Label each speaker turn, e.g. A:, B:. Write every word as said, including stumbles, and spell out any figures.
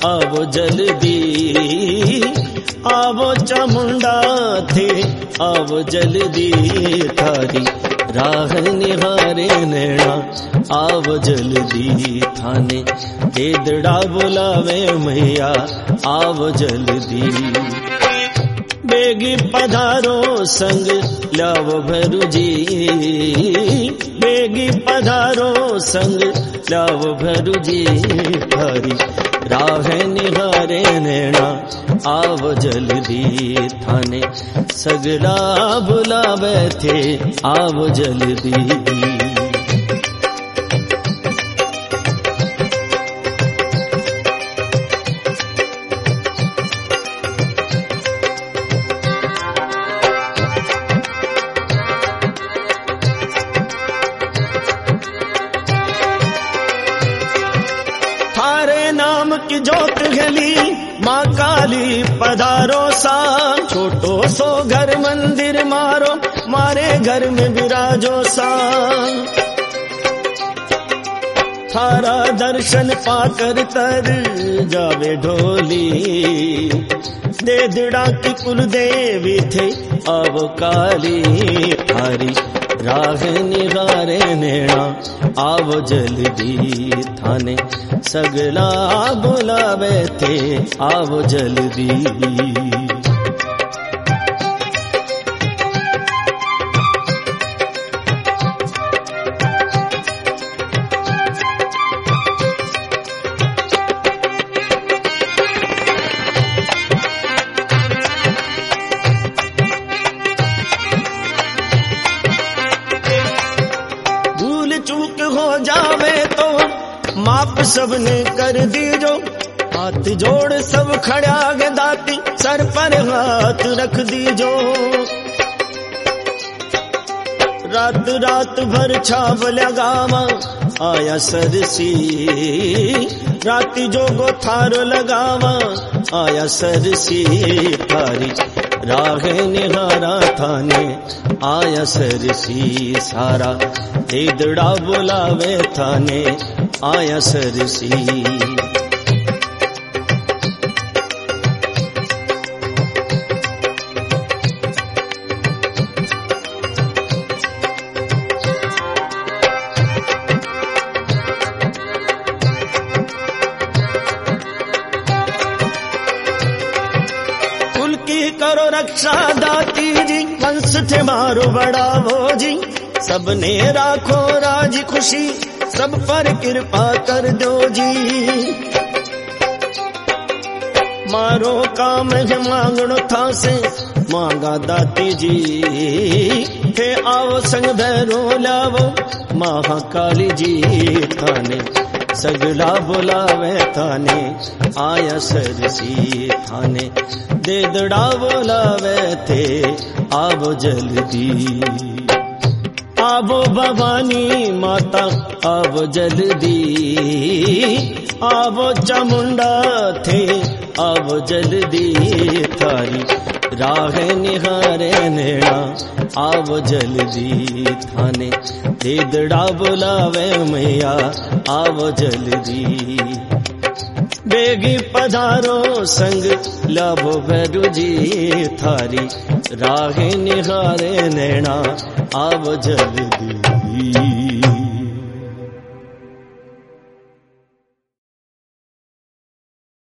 A: आवो जल्दी, आवो चामुंडा थे आवो जल्दी, थारी राह निहारे नैना आवो जल्दी, थाने देदड़ा बुलावे मैया आवो जल्दी। बेगी पधारो संग लावो भरुजी, बेगी पधारो संग लावो भरुजी, थारी राह निहारे नैना आवो जल्दी, थाने सगला बुलावे थे आवो जल्दी। नाम की जोत गली माँ काली पधारो सा, छोटो सो घर मंदिर मारो मारे घर में विराजो सा। थारा दर्शन पाकर तर जावे ढोली, देदड़ा की कुल देवी थे अब काली, थारी राह निगारे नैना आवो जल्दी, थाने सगला बुलावे थे आवो जल्दी। भूल चूक हो जावे तो माप सबने कर दीजो, हाथ जोड़ सब खड़ा गे दाती सर पर हाथ रख दीजो। रात रात भर छाव लगावा आया सरसी, राती जोगो थारो लगावा आया सरसी, थारी राह निहारा थाने आया सरसी, सारा देदड़ा बुलावे थाने आया सरसी। कुल की करो रक्षा दाती जी, वंश थे मारो बढ़ावो जी, सबने राखो राजी खुशी सब पर कृपा कर दो जी। मारो काम है मांगनो था से मांगा दाती जी, थे आओ संग भैरो लावो महाकाली जी, थाने सगला बुलावे थाने आया सरसी, थाने देदड़ा बुलावे थे आवो जल्दी। आवो भवानी माता आवो जल्दी, आवो चामुंडा थे आवो जल्दी, थारी राह निहारे नैना आवो जल्दी, थाने देदड़ा बुलावे मैया आवो जल्दी। बेगी पधारो संग लाभो भरुजी, थारी राह निहारे नैना आवो जल्दी।